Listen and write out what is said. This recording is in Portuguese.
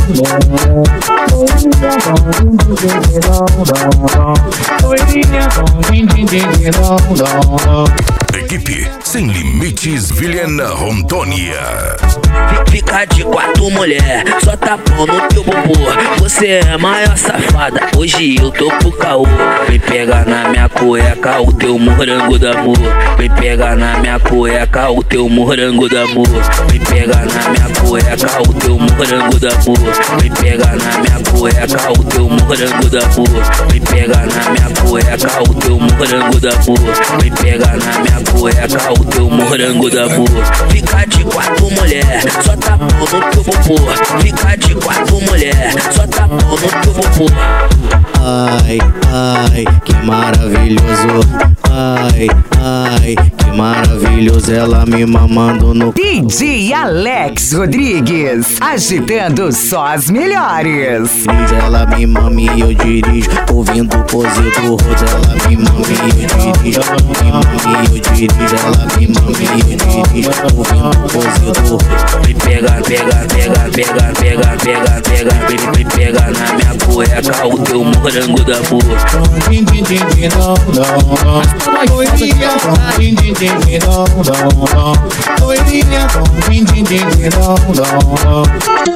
Equipe Sem Limites Vilhena Rondônia. Fica de quatro, mulher, só tá pão no teu bumbum. Você é a maior safada, hoje eu tô pro caô. Vem pegar na minha cueca o teu morango da amor. Vem pegar na minha cueca o teu morango da amor. Vem pegar na minha cueca o teu morango da amor. Vem pegar na minha cueca o teu morango da amor. Vem pegar na minha cueca o teu morango da amor. Vem pegar na minha cueca o teu morango da amor. Fica de quatro, mulher, só tá pão no teu bumbum. Fica de quatro, mulher, só tá pão no teu bumbum. Ai, ai, que maravilhoso. Ai, ai, que maravilhoso. Ela me mamando no DJ Alex Rodrigues, agitando só as melhores. Ela me mama e eu dirijo, ouvindo o pose do rodo. Ela me mama e eu dirijo, me mama e eu dirijo. Ela me mama e eu dirijo, ouvindo o pose do rodo. Vem pegar, pegar, pegar, pegar, pegar, pegar, pegar. Vem pegar na minha cueca o teu morango da amor.